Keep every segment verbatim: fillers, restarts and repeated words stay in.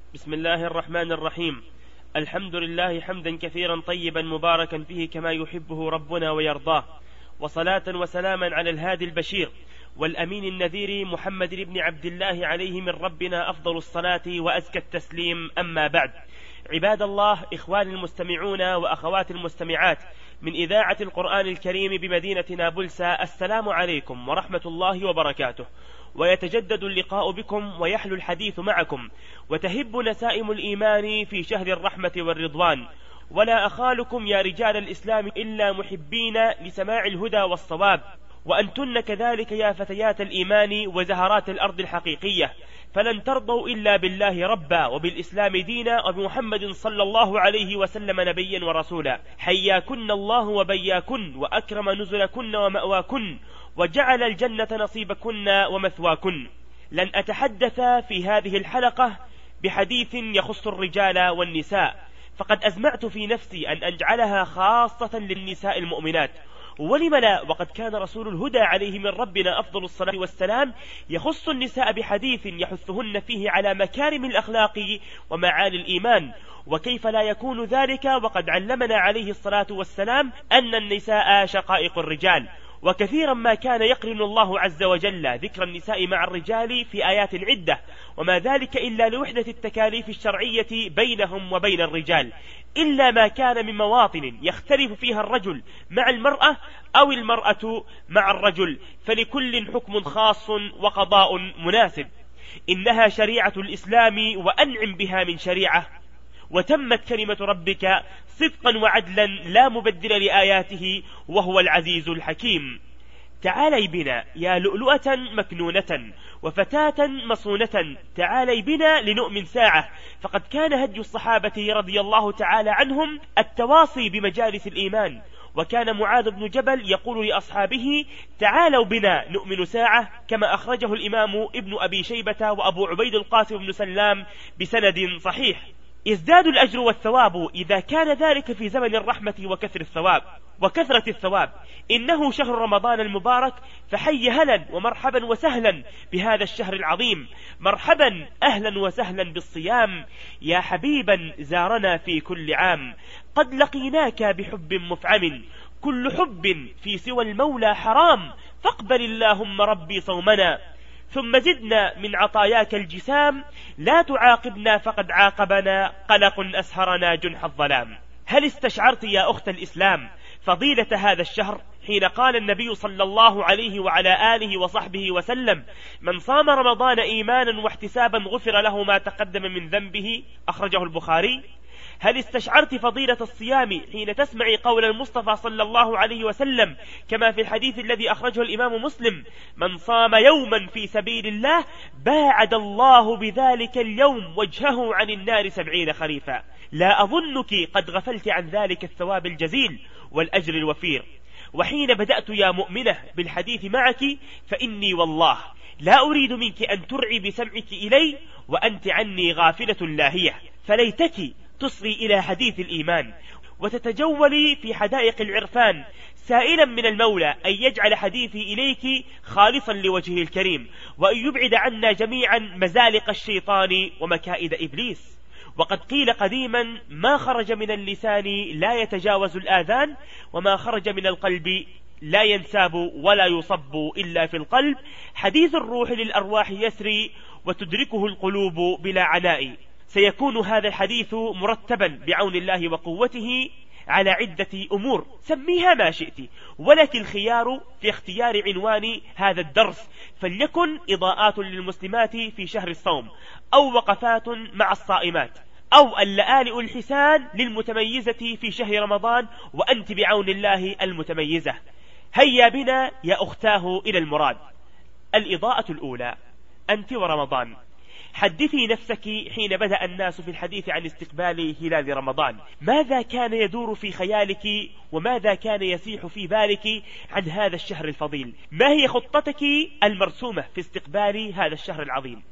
بسم الله الرحمن الرحيم. الحمد لله حمدا كثيرا طيبا مباركا فيه كما يحبه ربنا ويرضاه، وصلاة وسلاما على الهادي البشير والأمين النذير محمد بن عبد الله عليه من ربنا أفضل الصلاة وأزكى التسليم. أما بعد، عباد الله، إخواني المستمعون وأخوات المستمعات من إذاعة القرآن الكريم بمدينة نابلس، السلام عليكم ورحمة الله وبركاته. ويتجدد اللقاء بكم ويحلو الحديث معكم، وتهب نسائم الإيمان في شهر الرحمة والرضوان. ولا أخالكم يا رجال الإسلام إلا محبين لسماع الهدى والصواب، وأنتن كذلك يا فتيات الإيمان وزهرات الأرض الحقيقية، فلن ترضوا إلا بالله ربا وبالإسلام دينا وبمحمد صلى الله عليه وسلم نبيا ورسولا. حياكن الله وبياكن، وأكرم نزلكن ومأواكن، وجعل الجنة نصيبكن ومثواكن. لن أتحدث في هذه الحلقة بحديث يخص الرجال والنساء، فقد أزمعت في نفسي أن أجعلها خاصة للنساء المؤمنات، ولم لا، وقد كان رسول الهدى عليه من ربنا أفضل الصلاة والسلام يخص النساء بحديث يحثهن فيه على مكارم الأخلاق ومعاني الإيمان. وكيف لا يكون ذلك وقد علمنا عليه الصلاة والسلام أن النساء شقائق الرجال، وكثيرا ما كان يقرن الله عز وجل ذكر النساء مع الرجال في آيات عدة، وما ذلك إلا لوحدة التكاليف الشرعية بينهم وبين الرجال، إلا ما كان من مواطن يختلف فيها الرجل مع المرأة أو المرأة مع الرجل، فلكل حكم خاص وقضاء مناسب. إنها شريعة الإسلام وأنعم بها من شريعة، وتمت كلمة ربك صدقا وعدلا لا مبدل لآياته وهو العزيز الحكيم. تعالي بنا يا لؤلؤة مكنونة وفتاة مصونة، تعالي بنا لنؤمن ساعة، فقد كان هدي الصحابة رضي الله تعالى عنهم التواصي بمجالس الإيمان. وكان معاذ بن جبل يقول لأصحابه: تعالوا بنا نؤمن ساعة، كما أخرجه الإمام ابن أبي شيبة وأبو عبيد القاسم بن سلام بسند صحيح. يزداد الأجر والثواب إذا كان ذلك في زمن الرحمة وكثر الثواب وكثرة الثواب. إنه شهر رمضان المبارك، فحي هلا ومرحبا وسهلا بهذا الشهر العظيم. مرحبا أهلا وسهلا بالصيام يا حبيبا زارنا في كل عام. قد لقيناك بحب مفعم، كل حب في سوى المولى حرام، فاقبل اللهم ربي صومنا، ثم زدنا من عطاياك الجسام، لا تعاقبنا فقد عاقبنا قلق أسهرنا جنح الظلام. هل استشعرت يا أخت الإسلام فضيلة هذا الشهر حين قال النبي صلى الله عليه وعلى آله وصحبه وسلم: من صام رمضان إيمانا واحتسابا غفر له ما تقدم من ذنبه، أخرجه البخاري؟ هل استشعرت فضيلة الصيام حين تسمعي قول المصطفى صلى الله عليه وسلم كما في الحديث الذي أخرجه الإمام مسلم: من صام يوما في سبيل الله باعد الله بذلك اليوم وجهه عن النار سبعين خريفا؟ لا أظنك قد غفلت عن ذلك الثواب الجزيل والأجر الوفير. وحين بدأت يا مؤمنة بالحديث معك، فإني والله لا أريد منك أن ترعي بسمعك إلي وأنت عني غافلة لاهية، فليتك تصغي إلى حديث الإيمان وتتجولي في حدائق العرفان، سائلا من المولى أن يجعل حديثي إليك خالصا لوجهه الكريم، وأن يبعد عنا جميعا مزالق الشيطان ومكائد إبليس. وقد قيل قديما: ما خرج من اللسان لا يتجاوز الآذان، وما خرج من القلب لا ينساب ولا يصب إلا في القلب. حديث الروح للأرواح يسري وتدركه القلوب بلا عناء. سيكون هذا الحديث مرتبا بعون الله وقوته على عدة أمور، سميها ما شئت، ولك الخيار في اختيار عنوان هذا الدرس، فليكن إضاءات للمسلمات في شهر الصوم، أو وقفات مع الصائمات، أو اللآلئ الحسان للمتميزة في شهر رمضان، وأنت بعون الله المتميزة. هيا بنا يا أختاه إلى المراد. الإضاءة الأولى: أنت ورمضان. حدثي نفسك حين بدأ الناس في الحديث عن استقبال هلال رمضان، ماذا كان يدور في خيالك وماذا كان يسيح في بالك عن هذا الشهر الفضيل؟ ما هي خطتك المرسومة في استقبال هذا الشهر العظيم؟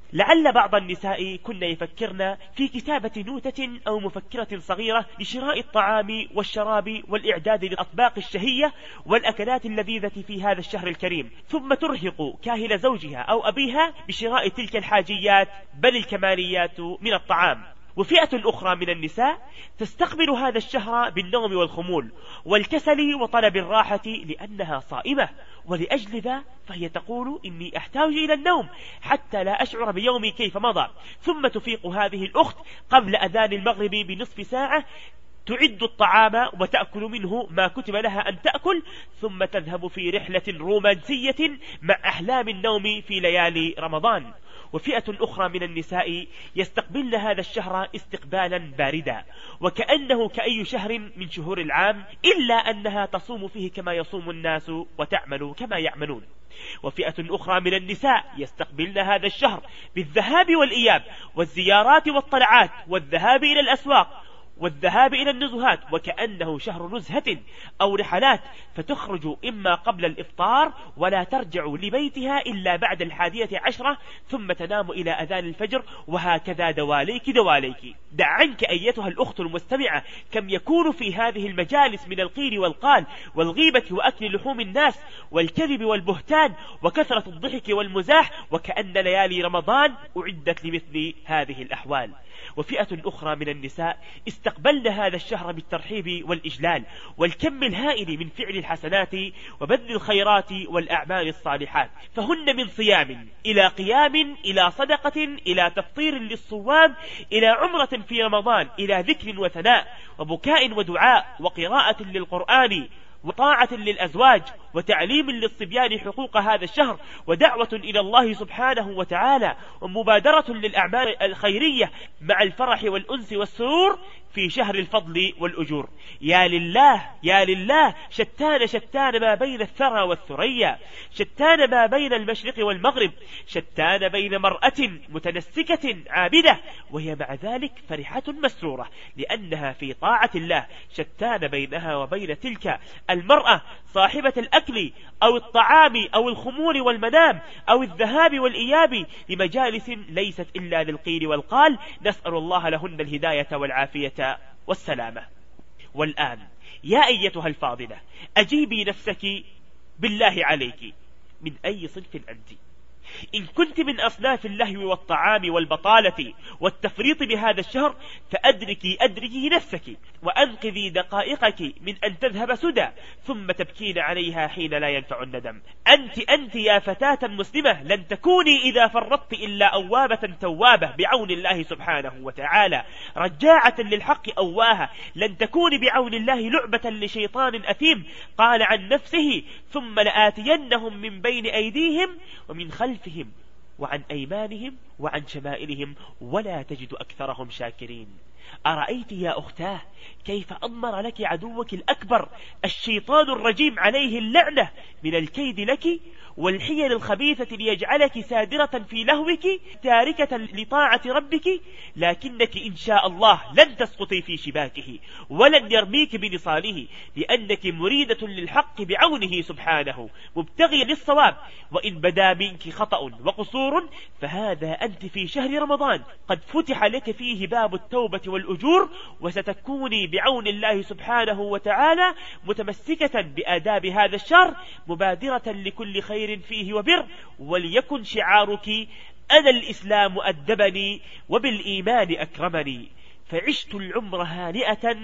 لعل بعض النساء كن يفكرن في كتابة نوتة أو مفكرة صغيرة لشراء الطعام والشراب والإعداد للأطباق الشهية والأكلات اللذيذة في هذا الشهر الكريم، ثم ترهق كاهل زوجها أو أبيها بشراء تلك الحاجيات بل الكماليات من الطعام. وفئة أخرى من النساء تستقبل هذا الشهر بالنوم والخمول والكسل وطلب الراحة لأنها صائمة، ولأجل ذا فهي تقول إني أحتاج إلى النوم حتى لا أشعر بيومي كيف مضى. ثم تفيق هذه الأخت قبل أذان المغرب بنصف ساعة، تعد الطعام وتأكل منه ما كتب لها أن تأكل، ثم تذهب في رحلة رومانسية مع أحلام النوم في ليالي رمضان. وفئة أخرى من النساء يستقبلن هذا الشهر استقبالا باردا وكأنه كأي شهر من شهور العام، إلا أنها تصوم فيه كما يصوم الناس وتعمل كما يعملون. وفئة أخرى من النساء يستقبلن هذا الشهر بالذهاب والإياب والزيارات والطلعات والذهاب إلى الأسواق والذهاب إلى النزهات وكأنه شهر نزهة أو رحلات، فتخرج إما قبل الإفطار ولا ترجع لبيتها إلا بعد الحادية عشرة، ثم تنام إلى أذان الفجر، وهكذا دواليك دواليك. دع عنك أيتها الأخت المستمعة كم يكون في هذه المجالس من القيل والقال والغيبة وأكل لحوم الناس والكذب والبهتان وكثرة الضحك والمزاح، وكأن ليالي رمضان أعدت لمثل هذه الأحوال. وفئة أخرى من النساء استقبلن هذا الشهر بالترحيب والإجلال والكم الهائل من فعل الحسنات وبذل الخيرات والأعمال الصالحات، فهن من صيام إلى قيام إلى صدقة إلى تفطير للصوام إلى عمرة في رمضان إلى ذكر وثناء وبكاء ودعاء وقراءة للقرآن وطاعة للأزواج وتعليم للصبيان حقوق هذا الشهر ودعوة إلى الله سبحانه وتعالى ومبادرة للأعمال الخيرية مع الفرح والأنس والسرور في شهر الفضل والأجور. يا لله يا لله، شتان شتان ما بين الثرى والثريا، شتان ما بين المشرق والمغرب، شتان بين مرأة متنسكة عابدة وهي مع ذلك فرحة مسرورة لأنها في طاعة الله، شتان بينها وبين تلك المرأة صاحبة الأكل أو الطعام أو الخمور والمنام أو الذهاب والإياب لمجالس ليست إلا للقيل والقال، نسأل الله لهن الهداية والعافية والسلامة. والآن يا أيتها الفاضلة أجيبي نفسك بالله عليك، من أي صنف أنت؟ إن كنت من أصناف اللهو والطعام والبطالة والتفريط بهذا الشهر فأدركي أدركي نفسك وأنقذي دقائقك من أن تذهب سدى ثم تبكين عليها حين لا ينفع الندم. أنت أنت يا فتاة مسلمة لن تكوني إذا فرطت إلا أوابة توابة بعون الله سبحانه وتعالى، رجاعة للحق أواها، لن تكوني بعون الله لعبة لشيطان أثيم قال عن نفسه ثم لآتينهم من بين أيديهم ومن خلفهم وعن أيمانهم وعن شمائلهم ولا تجد أكثرهم شاكرين. أرأيت يا أختاه كيف أضمر لك عدوك الأكبر الشيطان الرجيم عليه اللعنة من الكيد لك والحيل الخبيثة ليجعلك سادرة في لهوك تاركة لطاعة ربك، لكنك إن شاء الله لن تسقطي في شباكه ولن يرميك بنصاله، لأنك مريدة للحق بعونه سبحانه مبتغية للصواب، وإن بدا منك خطأ وقصور فهذا أنت في شهر رمضان قد فتح لك فيه باب التوبة والأجور، وستكوني بعون الله سبحانه وتعالى متمسكة بآداب هذا الشهر مبادرة لكل خير فيه وبر، وليكن شعارك أنا الإسلام أدبني وبالإيمان أكرمني، فعشت العمر هانئة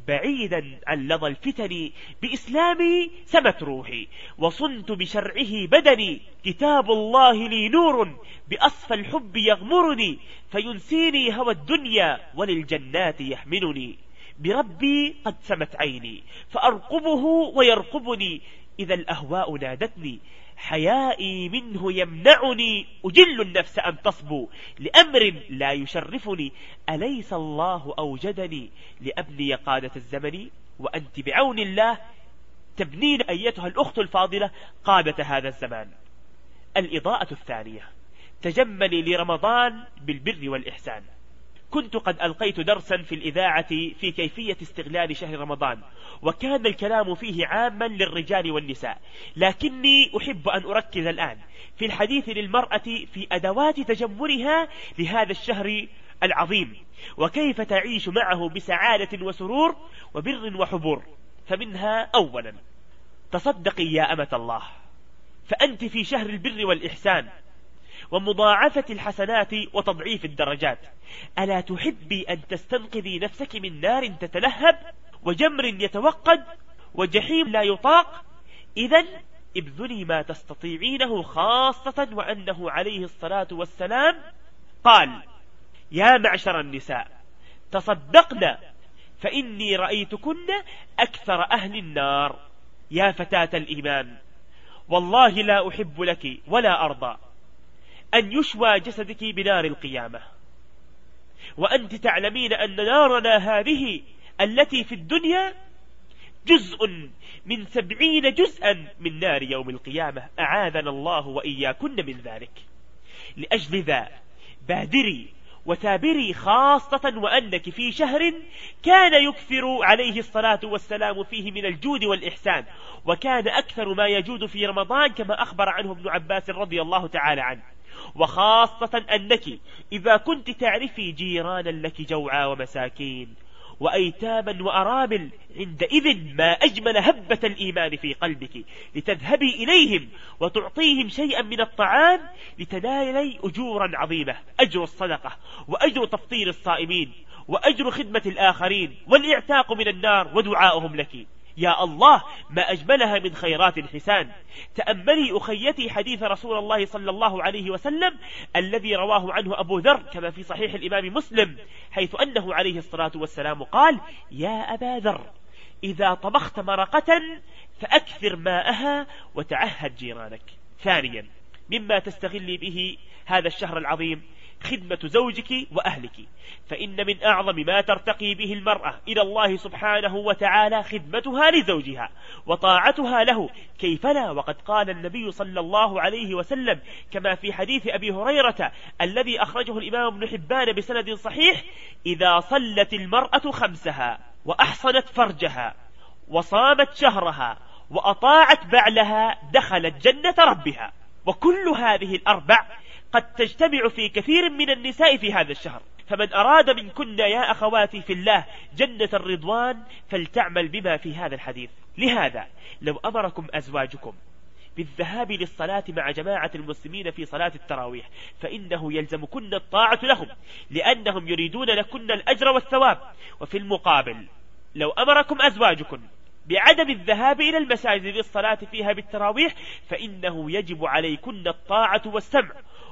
بعيدا عن لظى الفتن، بإسلامي سمت روحي وصنت بشرعه بدني، كتاب الله لي نور بأصفى الحب يغمرني، فينسيني هوى الدنيا وللجنات يحملني، بربي قد سمت عيني فأرقبه ويرقبني، إذا الأهواء نادتني حيائي منه يمنعني، أجل النفس أن تصبو لأمر لا يشرفني، أليس الله أوجدني لأبني قادة الزمن، وأنت بعون الله تبنين أيتها الأخت الفاضلة قادة هذا الزمان. الإضاءة الثانية: تجملي لرمضان بالبر والإحسان. كنت قد ألقيت درسا في الإذاعة في كيفية استغلال شهر رمضان، وكان الكلام فيه عاما للرجال والنساء، لكني أحب أن أركز الآن في الحديث للمرأة في أدوات تجملها لهذا الشهر العظيم، وكيف تعيش معه بسعادة وسرور وبر وحبور. فمنها أولا: تصدقي يا أمة الله، فأنت في شهر البر والإحسان ومضاعفة الحسنات وتضعيف الدرجات. ألا تحبي أن تستنقذي نفسك من نار تتلهب وجمر يتوقد وجحيم لا يطاق؟ إذن ابذلي ما تستطيعينه، خاصة وأنه عليه الصلاة والسلام قال: يا معشر النساء تصدقنا فإني رأيتكن أكثر أهل النار. يا فتاة الإيمان، والله لا أحب لك ولا أرضى أن يشوى جسدك بنار القيامة، وأنت تعلمين أن نارنا هذه التي في الدنيا جزء من سبعين جزءا من نار يوم القيامة، أعاذنا الله وإياكن من ذلك. لأجل ذا بادري وثابري، خاصة وأنك في شهر كان يكثر عليه الصلاة والسلام فيه من الجود والإحسان، وكان أكثر ما يجود في رمضان كما أخبر عنه ابن عباس رضي الله تعالى عنه. وخاصة أنك إذا كنت تعرفي جيرانا لك جوعى ومساكين وأيتاما وأرامل، عندئذ ما أجمل هبة الإيمان في قلبك لتذهبي إليهم وتعطيهم شيئا من الطعام لتنالي أجورا عظيمة: أجر الصدقة، وأجر تفطير الصائمين، وأجر خدمة الآخرين، والإعتاق من النار، ودعاؤهم لك. يا الله، ما أجملها من خيرات الحسان. تأملي أخيتي حديث رسول الله صلى الله عليه وسلم الذي رواه عنه أبو ذر كما في صحيح الإمام مسلم، حيث أنه عليه الصلاة والسلام قال: يا أبا ذر، إذا طبخت مرقة فأكثر ماءها وتعهد جيرانك. ثانيا، مما تستغلي به هذا الشهر العظيم خدمة زوجك وأهلك، فإن من أعظم ما ترتقي به المرأة إلى الله سبحانه وتعالى خدمتها لزوجها وطاعتها له. كيف لا؟ وقد قال النبي صلى الله عليه وسلم كما في حديث أبي هريرة الذي أخرجه الإمام ابن حبان بسند صحيح: إذا صلت المرأة خمسها وأحصنت فرجها وصامت شهرها وأطاعت بعلها دخلت جنة ربها. وكل هذه الأربع قد تجتمع في كثير من النساء في هذا الشهر، فمن أراد منكن يا أخواتي في الله جنة الرضوان فلتعمل بما في هذا الحديث. لهذا لو أمركم أزواجكم بالذهاب للصلاة مع جماعة المسلمين في صلاة التراويح فإنه يلزمكن الطاعة لهم، لأنهم يريدون لكن الأجر والثواب. وفي المقابل لو أمركم أزواجكم بعدم الذهاب إلى المساجد للصلاة فيها بالتراويح فإنه يجب عليكن الطاعة والسمع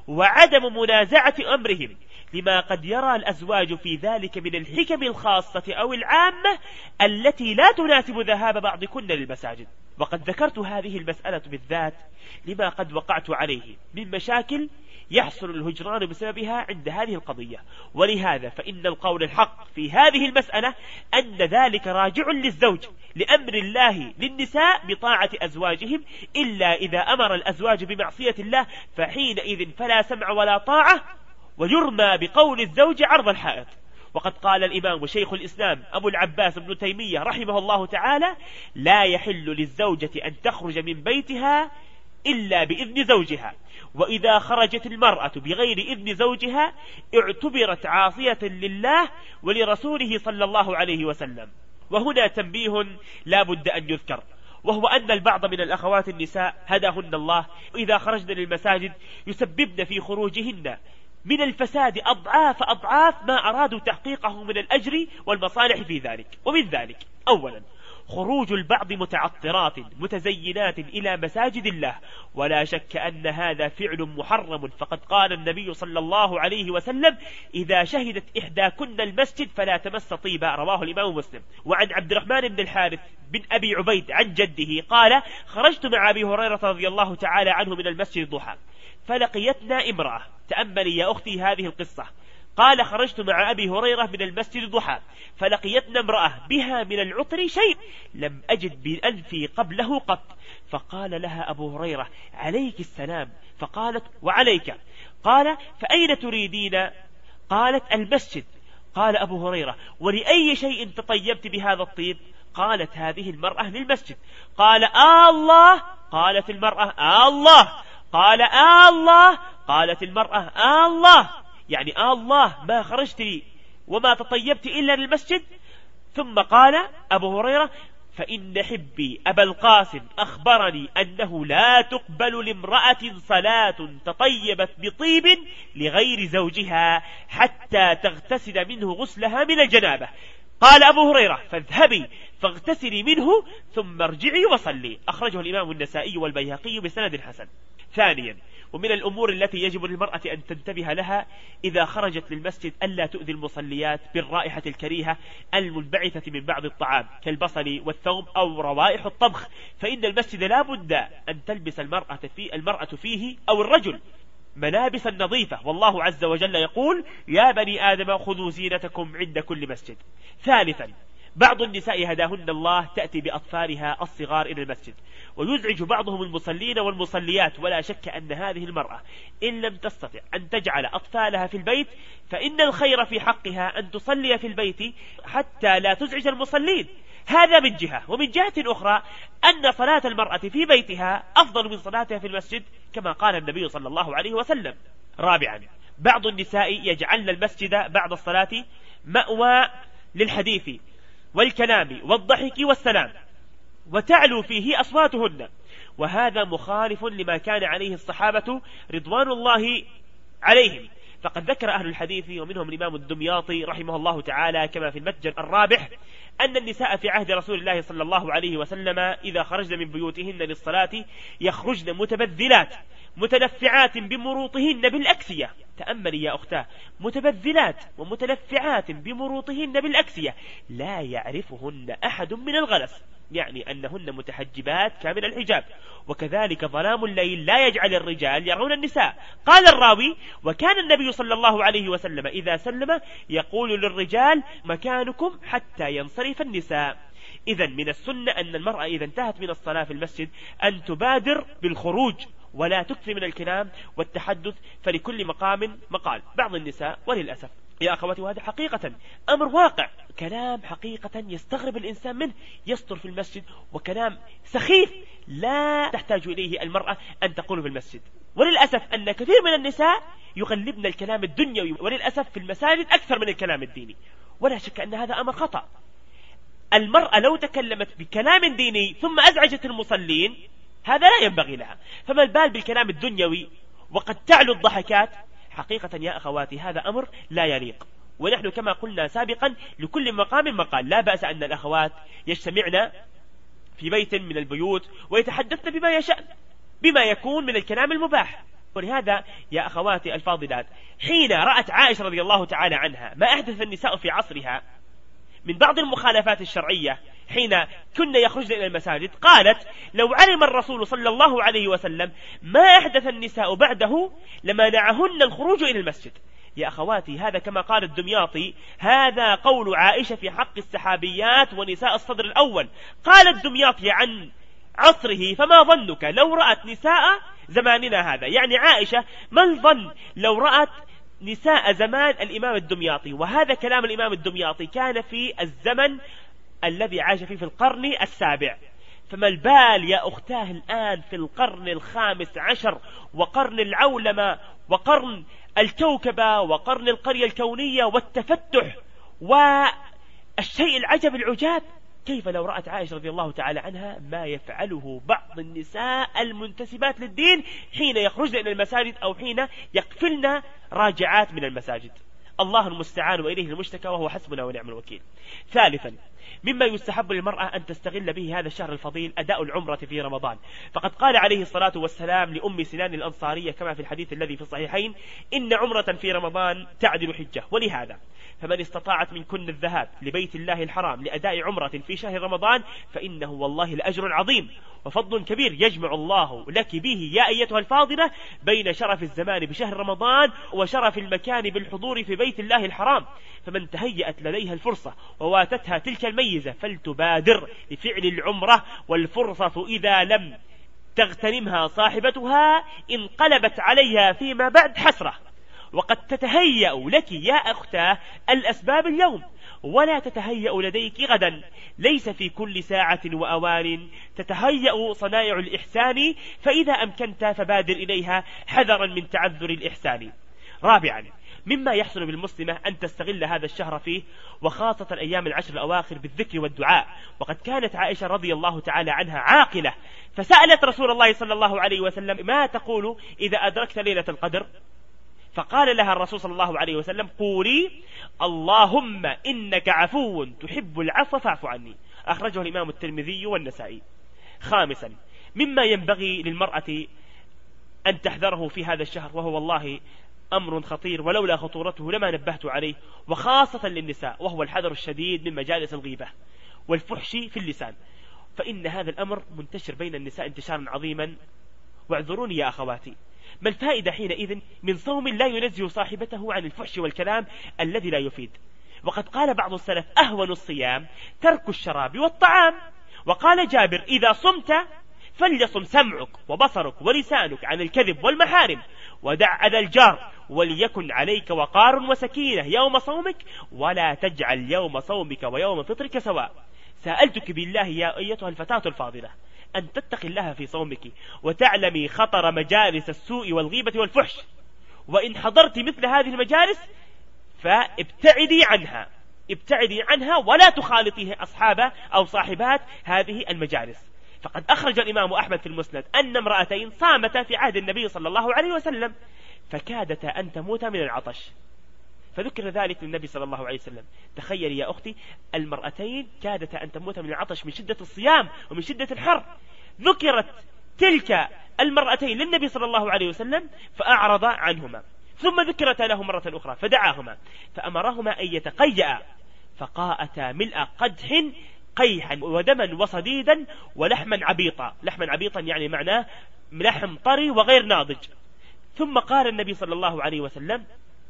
وعدم منازعة أمرهم، لما قد يرى الأزواج في ذلك من الحكم الخاصة أو العامة التي لا تناسب ذهاب بعضكن للمساجد. وقد ذكرت هذه المسألة بالذات لما قد وقعت عليه من مشاكل يحصل الهجران بسببها عند هذه القضية. ولهذا فإن القول الحق في هذه المسألة أن ذلك راجع للزوج لأمر الله للنساء بطاعة أزواجهم، إلا إذا أمر الأزواج بمعصية الله فحينئذ فلا سمع ولا طاعة، ويرمى بقول الزوج عرض الحائط. وقد قال الإمام شيخ الإسلام أبو العباس ابن تيمية رحمه الله تعالى: لا يحل للزوجة أن تخرج من بيتها إلا بإذن زوجها، وإذا خرجت المرأة بغير إذن زوجها اعتبرت عاصية لله ولرسوله صلى الله عليه وسلم. وهنا تنبيه لا بد أن يذكر، وهو أن البعض من الأخوات النساء هداهن الله إذا خرجن للمساجد يسببن في خروجهن من الفساد أضعاف أضعاف ما أرادوا تحقيقه من الأجر والمصالح في ذلك. ومن ذلك: أولا، خروج البعض متعطرات متزينات إلى مساجد الله، ولا شك أن هذا فعل محرم، فقد قال النبي صلى الله عليه وسلم: إذا شهدت إحداكن المسجد فلا تمس طيبا، رواه الإمام مسلم. وعن عبد الرحمن بن الحارث بن أبي عبيد عن جده قال: خرجت مع أبي هريرة رضي الله تعالى عنه من المسجد ضحى فلقيتنا امرأة. تأملي يا أختي هذه القصة. قال: خرجت مع أبي هريرة من المسجد ضحى فلقيتنا امرأة بها من العطر شيء لم أجد بأنفي قبله قط، فقال لها أبو هريرة: عليك السلام. فقالت: وعليك. قال: فأين تريدين؟ قالت: المسجد. قال أبو هريرة: ولأي شيء تطيبت بهذا الطيب؟ قالت هذه المرأة للمسجد. قال: آه الله. قالت المرأة: آه الله. قال: آه الله. قالت المرأة: آه الله. يعني آه الله ما خرجت لي وما تطيبت إلا للمسجد. ثم قال أبو هريرة: فإن حبي أبا القاسم أخبرني أنه لا تقبل لامرأة صلاة تطيبت بطيب لغير زوجها حتى تغتسل منه غسلها من الجنابة. قال أبو هريرة: فاذهبي فاغتسلي منه ثم ارجعي وصلي. أخرجه الإمام النسائي والبيهقي بسند حسن. ثانيا، ومن الأمور التي يجب للمرأة أن تنتبه لها إذا خرجت للمسجد ألا تؤذي المصليات بالرائحة الكريهة المنبعثة من بعض الطعام كالبصل والثوم أو روائح الطبخ، فإن المسجد لا بد أن تلبس المرأة فيه, المرأة فيه أو الرجل ملابس نظيفة، والله عز وجل يقول: يا بني آدم خذوا زينتكم عند كل مسجد. ثالثا، بعض النساء هداهن الله تأتي بأطفالها الصغار إلى المسجد ويزعج بعضهم المصلين والمصليات، ولا شك أن هذه المرأة إن لم تستطع أن تجعل أطفالها في البيت فإن الخير في حقها أن تصلي في البيت حتى لا تزعج المصلين. هذا من جهة، ومن جهة أخرى أن صلاة المرأة في بيتها أفضل من صلاتها في المسجد كما قال النبي صلى الله عليه وسلم. رابعا، بعض النساء يجعلن المسجد بعد الصلاة مأوى للحديث والكلام والضحك والسلام وتعلو فيه أصواتهن، وهذا مخالف لما كان عليه الصحابة رضوان الله عليهم. فقد ذكر أهل الحديث ومنهم الإمام الدمياطي رحمه الله تعالى كما في المتجر الرابح أن النساء في عهد رسول الله صلى الله عليه وسلم إذا خرجن من بيوتهن للصلاة يخرجن متبذلات متلفعات بمروطهن بالأكسية. تأملي يا أختاه، متبذلات ومتلفعات بمروطهن بالأكسية لا يعرفهن أحد من الغلس، يعني أنهن متحجبات كامل الحجاب. وكذلك ظلام الليل لا يجعل الرجال يرون النساء. قال الراوي: وكان النبي صلى الله عليه وسلم إذا سلم يقول للرجال: مكانكم حتى ينصرف النساء. إذن من السنة أن المرأة إذا انتهت من الصلاة في المسجد أن تبادر بالخروج ولا تكثر من الكلام والتحدث، فلكل مقام مقال. بعض النساء وللأسف يا أخواتي، وهذا حقيقة أمر واقع، كلام حقيقة يستغرب الإنسان منه يصدر في المسجد، وكلام سخيف لا تحتاج إليه المرأة أن تقوله في المسجد. وللأسف أن كثير من النساء يغلبن الكلام الدنيوي، وللأسف في المساجد أكثر من الكلام الديني، ولا شك أن هذا أمر خطأ. المرأة لو تكلمت بكلام ديني ثم أزعجت المصلين هذا لا ينبغي لها، فما البال بالكلام الدنيوي وقد تعلو الضحكات. حقيقة يا أخواتي هذا أمر لا يليق، ونحن كما قلنا سابقا لكل مقام مقال. لا بأس أن الأخوات يجتمعن في بيت من البيوت ويتحدثن بما يشاء بما يكون من الكلام المباح. ولهذا يا أخواتي الفاضلات، حين رأت عائشة رضي الله تعالى عنها ما أحدث النساء في عصرها من بعض المخالفات الشرعية حين كن يخرجن إلى المساجد، قالت: لو علم الرسول صلى الله عليه وسلم ما أحدث النساء بعده لمنعهن الخروج إلى المسجد. يا أخواتي هذا كما قال الدمياطي: هذا قول عائشة في حق السحابيات ونساء الصدر الأول. قال الدمياطي عن عصره: فما ظنك لو رأت نساء زماننا هذا؟ يعني عائشة ما الظن لو رأت نساء زمان الإمام الدمياطي؟ وهذا كلام الإمام الدمياطي كان في الزمن الذي عاش فيه في القرن السابع، فما البال يا أختاه الآن في القرن الخامس عشر، وقرن العولمة وقرن الكوكبة وقرن القرية الكونية والتفتح والشيء العجب العجاب. كيف لو رأت عائشة رضي الله تعالى عنها ما يفعله بعض النساء المنتسبات للدين حين يخرجن إلى المساجد أو حين يقفلن راجعات من المساجد؟ الله المستعان وإليه المشتكى، وهو حسبنا ونعم الوكيل. ثالثا، مما يستحب للمرأة أن تستغل به هذا الشهر الفضيل أداء العمرة في رمضان. فقد قال عليه الصلاة والسلام لأم سنان الأنصارية كما في الحديث الذي في الصحيحين: إن عمرة في رمضان تعدل حجة. ولهذا فمن استطاعت منكن الذهاب لبيت الله الحرام لأداء عمرة في شهر رمضان فإنه والله لأجر عظيم وفضل كبير يجمع الله لك به يا أيتها الفاضلة بين شرف الزمان بشهر رمضان وشرف المكان بالحضور في بيت الله الحرام. فمن تهيأت لديها الفرصة وواتتها تلك الميزة فلتبادر لفعل العمرة، والفرصة إذا لم تغتنمها صاحبتها انقلبت عليها فيما بعد حسرة. وقد تتهيأ لك يا أختاه الأسباب اليوم، ولا تتهيأ لديك غدا. ليس في كل ساعة وأوان تتهيأ صنائع الإحسان، فإذا أمكنت فبادر إليها حذرا من تعذر الإحسان. رابعا، مما يحسن بالمسلمة أن تستغل هذا الشهر فيه، وخاصة الأيام العشر الأواخر، بالذكر والدعاء. وقد كانت عائشة رضي الله تعالى عنها عاقلة، فسألت رسول الله صلى الله عليه وسلم: ما تقول إذا أدركت ليلة القدر؟ فقال لها الرسول صلى الله عليه وسلم: قولي اللهم إنك عفو تحب العفو فاعف عني. أخرجه الإمام الترمذي والنسائي. خامسا، مما ينبغي للمرأة أن تحذره في هذا الشهر، وهو والله أمر خطير ولولا خطورته لما نبهت عليه، وخاصة للنساء، وهو الحذر الشديد من مجالس الغيبة والفحش في اللسان، فإن هذا الأمر منتشر بين النساء انتشارا عظيما. واعذروني يا أخواتي، ما الفائدة حينئذ من صوم لا ينزه صاحبته عن الفحش والكلام الذي لا يفيد؟ وقد قال بعض السلف: أهون الصيام ترك الشراب والطعام. وقال جابر: إذا صمت فليصم سمعك وبصرك ولسانك عن الكذب والمحارم، ودع أذى الجار، وليكن عليك وقار وسكينة يوم صومك، ولا تجعل يوم صومك ويوم فطرك سواء. سألتك بالله يا أيتها الفتاة الفاضلة أن تتقي الله في صومك، وتعلمي خطر مجالس السوء والغيبة والفحش، وإن حضرت مثل هذه المجالس فابتعدي عنها، ابتعدي عنها ولا تخالطيه أصحاب أو صاحبات هذه المجالس. فقد أخرج الإمام أحمد في المسند أن امرأتين صامتا في عهد النبي صلى الله عليه وسلم فكادتا أن تموتا من العطش، فذكر ذلك للنبي صلى الله عليه وسلم. تخيل يا أختي، المرأتين كادتا أن تموتا من العطش من شدة الصيام ومن شدة الحر. ذكرت تلك المرأتين للنبي صلى الله عليه وسلم فأعرض عنهما، ثم ذكرت له مرة أخرى فدعاهما فأمرهما أن يتقيأ، فقاءتا ملء قدح قيحا ودما وصديدا ولحما عبيطا. لحما عبيطا يعني معناه لحم طري وغير ناضج. ثم قال النبي صلى الله عليه وسلم: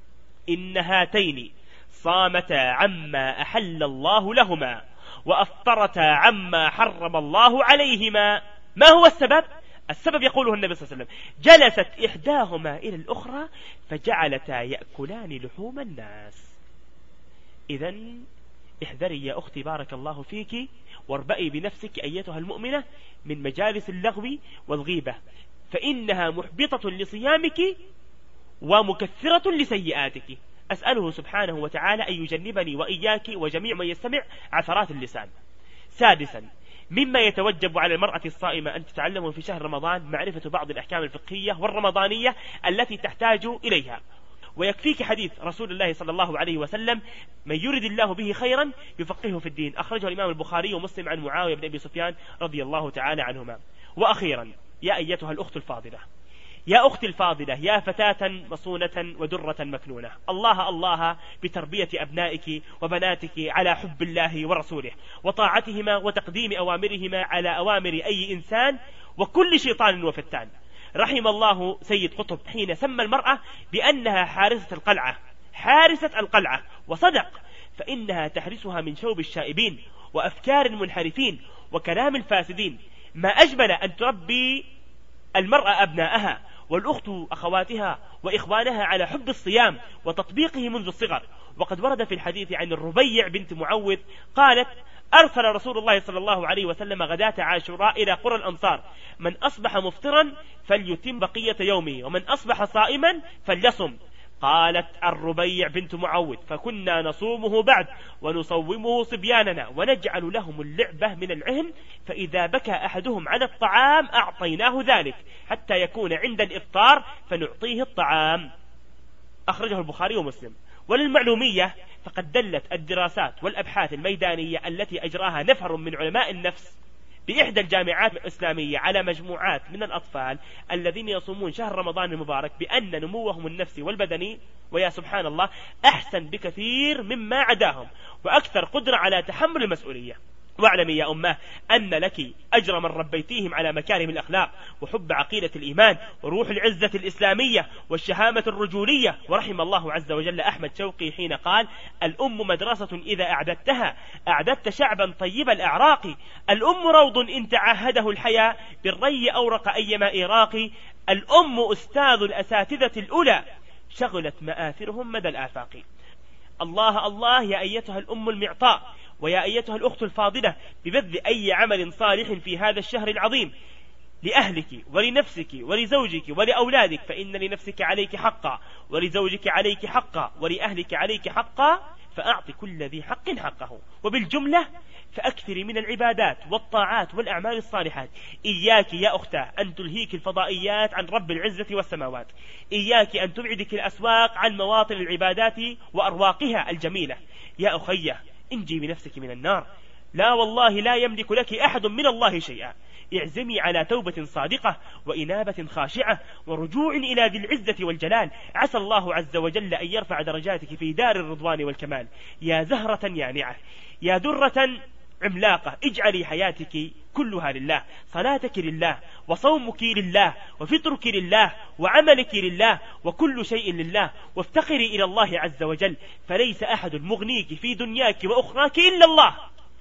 إن هاتين صامتا عما أحل الله لهما، وأفطرتا عما حرم الله عليهما. ما هو السبب؟ السبب يقوله النبي صلى الله عليه وسلم: جلست إحداهما إلى الأخرى فجعلتا يأكلان لحوم الناس. إذن احذري يا أختي بارك الله فيك، واربئي بنفسك أيتها المؤمنة من مجالس اللغو والغيبة، فإنها محبطة لصيامك ومكثرة لسيئاتك. أسأله سبحانه وتعالى أن يجنبني وإياك وجميع من يستمع عثرات اللسان. سادسا، مما يتوجب على المرأة الصائمة أن تتعلمه في شهر رمضان معرفة بعض الأحكام الفقهية والرمضانية التي تحتاج إليها. ويكفيك حديث رسول الله صلى الله عليه وسلم: من يرد الله به خيرا يفقهه في الدين. أخرجه الإمام البخاري ومسلم عن معاوية بن أبي سفيان رضي الله تعالى عنهما. وأخيرا يا أيتها الأخت الفاضلة، يا أختي الفاضلة، يا فتاة مصونة ودرة مكنونة، الله الله بتربية أبنائك وبناتك على حب الله ورسوله وطاعتهما وتقديم أوامرهما على أوامر أي إنسان وكل شيطان وفتان. رحم الله سيد قطب حين سمى المرأة بأنها حارسة القلعة، حارسة القلعة، وصدق، فإنها تحرسها من شوب الشائبين وأفكار المنحرفين وكلام الفاسدين. ما أجمل أن تربي المرأة أبناءها والأخت أخواتها وإخوانها على حب الصيام وتطبيقه منذ الصغر. وقد ورد في الحديث عن الربيع بنت معوذ قالت: أرسل رسول الله صلى الله عليه وسلم غداة عاشوراء إلى قرى الأنصار: من أصبح مفطرا فليتم بقية يومه، ومن أصبح صائما فليصم. قالت الربيع بنت معوذ: فكنا نصومه بعد ونصومه صبياننا ونجعل لهم اللعبة من العهن، فإذا بكى أحدهم عن الطعام أعطيناه ذلك حتى يكون عند الإفطار فنعطيه الطعام. أخرجه البخاري ومسلم. وللمعلومية فقد دلت الدراسات والأبحاث الميدانية التي أجراها نفر من علماء النفس بإحدى الجامعات الإسلامية على مجموعات من الأطفال الذين يصومون شهر رمضان المبارك بأن نموهم النفسي والبدني، ويا سبحان الله، أحسن بكثير مما عداهم وأكثر قدرة على تحمل المسؤولية. واعلمي يا أمه أن لك أجر من ربيتيهم على مكارم الأخلاق وحب عقيدة الإيمان وروح العزة الإسلامية والشهامة الرجولية. ورحم الله عز وجل أحمد شوقي حين قال: الأم مدرسة إذا أعددتها أعددت شعبا طيب الأعراق، الأم روض إن تعهده الحياة بالري أورق أيما إراق، الأم أستاذ الأساتذة الأولى شغلت مآثرهم مدى الآفاق. الله الله يا أيتها الأم المعطاء ويا أيتها الأخت الفاضلة ببذل أي عمل صالح في هذا الشهر العظيم لأهلك ولنفسك ولزوجك ولأولادك، فإن لنفسك عليك حقا ولزوجك عليك حقا ولأهلك عليك حقا، فأعط كل ذي حق حقه. وبالجملة فأكثر من العبادات والطاعات والأعمال الصالحات. إياك يا أختاه أن تلهيك الفضائيات عن رب العزة والسماوات، إياك أن تبعدك الأسواق عن مواطن العبادات وأرواقها الجميلة. يا أخيه انجي بنفسك من النار، لا والله لا يملك لك أحد من الله شيئا. اعزمي على توبة صادقة وإنابة خاشعة ورجوع إلى ذي العزة والجلال، عسى الله عز وجل أن يرفع درجاتك في دار الرضوان والكمال. يا زهرة يانعة، يا درة عملاقة، اجعلي حياتك كلها لله، صلاتك لله وصومك لله وفطرك لله وعملك لله وكل شيء لله، وافتقري إلى الله عز وجل، فليس أحد مغنيك في دنياك وأخراك إلا الله.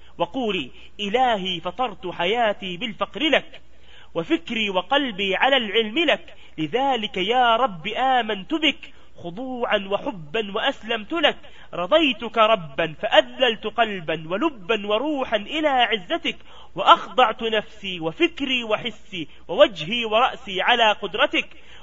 وقولي إلهي فطرت حياتي بالفقر لك وفكري وقلبي على العلم لك، لذلك يا رب آمنت بك خضوعا وحبا وأسلمت لك، رضيتك ربا فأذللت قلبا ولبا وروحا إلى عزتك، وأخضعت نفسي وفكري وحسي ووجهي ورأسي على قدرتك،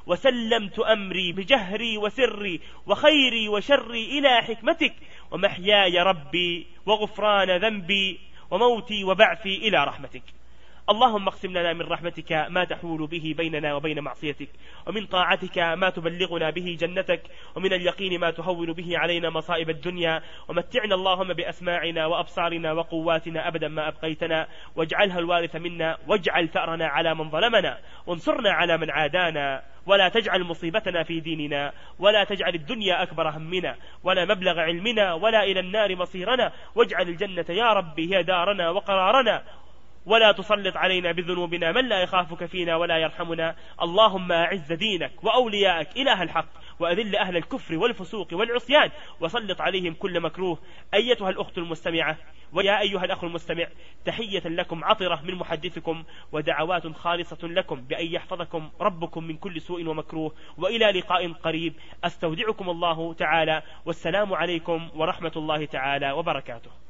وسلمت أمري بجهري وسري وخيري وشري إلى حكمتك، ومحياي ربي وغفران ذنبي وموتي وبعثي إلى رحمتك. اللهم اقسم لنا من رحمتك ما تحول به بيننا وبين معصيتك، ومن طاعتك ما تبلغنا به جنتك، ومن اليقين ما تهون به علينا مصائب الدنيا، ومتعنا اللهم بأسماعنا وأبصارنا وقواتنا أبدا ما أبقيتنا، واجعلها الوارث منا، واجعل ثأرنا على من ظلمنا، وانصرنا على من عادانا، ولا تجعل مصيبتنا في ديننا، ولا تجعل الدنيا أكبر همنا ولا مبلغ علمنا ولا إلى النار مصيرنا، واجعل الجنة يا ربي هي دارنا وقرارنا، ولا تسلط علينا بذنوبنا من لا يخافك فينا ولا يرحمنا. اللهم أعز دينك وأولياءك إله الحق، وأذل أهل الكفر والفسوق والعصيان، وسلط عليهم كل مكروه. أيتها الأخت المستمعة ويا أيها الأخ المستمع، تحية لكم عطرة من محدثكم، ودعوات خالصة لكم بأن يحفظكم ربكم من كل سوء ومكروه، وإلى لقاء قريب. أستودعكم الله تعالى، والسلام عليكم ورحمة الله تعالى وبركاته.